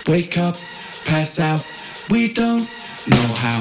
Wake up, pass out, we don't know how.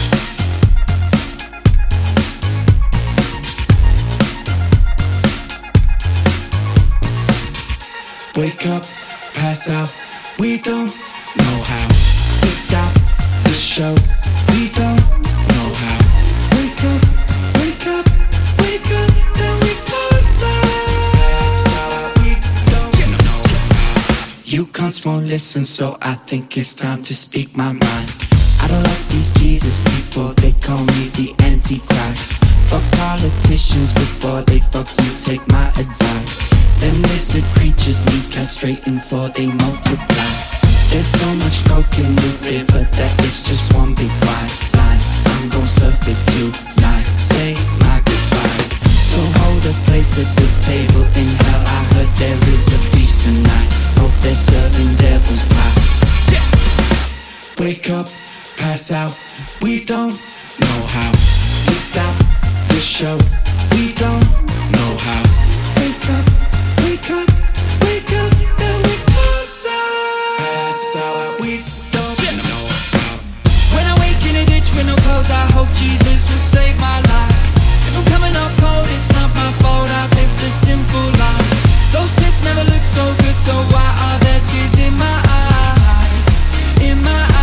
Wake up, pass out, we don't know how to stop the show. We don't know how. Wake up, wake up, wake up, then we pass out. Pass out, we don't know how. You cunts won't listen, so I think it's time to speak my mind. I don't like these Jesus people, they call me the Antichrist. Fuck politicians before they fuck you, take my advice. Them lizard creatures need castrating for they multiply. There's so much coke in the river that it's just one big white line. I'm gon' surf it tonight, say my goodbyes. So hold a place at the table in hell. I heard there is a feast tonight. Hope they're serving devil's pie. Wake up, pass out, we don't know how to stop the show. We don't know how. Wake up, wake up, wake up, then we pass out. Pass out, we don't know how. When I wake in a ditch with no clothes, I hope Jesus will save my life. If I'm coming off cold, it's not my fault, I've lived a sinful life. Those tits never look so good, so why are there tears in my eyes? In my eyes.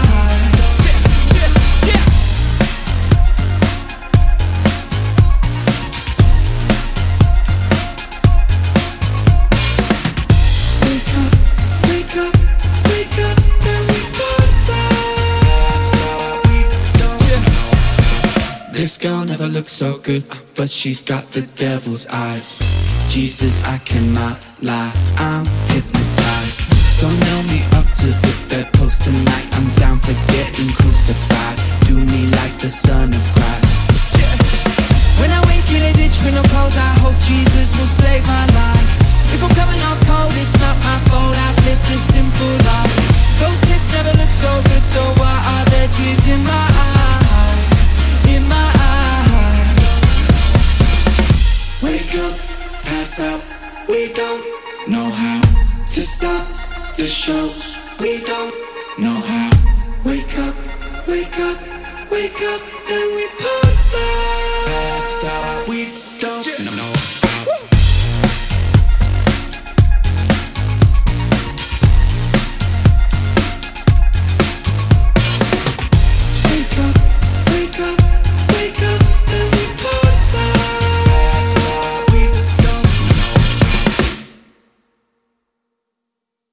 This girl never looks so good, but she's got the devil's eyes. Jesus, I cannot lie, I'm hypnotized. So nail me up to the bedpost tonight. I'm down for getting crucified. Do me like the Son of Christ. When I wake in a ditch with no clothes, I hope Jesus will save my life. If I'm coming off cold, it's not my fault, I've lived a simple life. Those tits never look so good, so why are there tears in my eyes? In my eyes. Wake up, pass out, we don't know how to stop the show. We don't know how. Wake up, wake up, wake up, then we pass out. Pass out, we don't know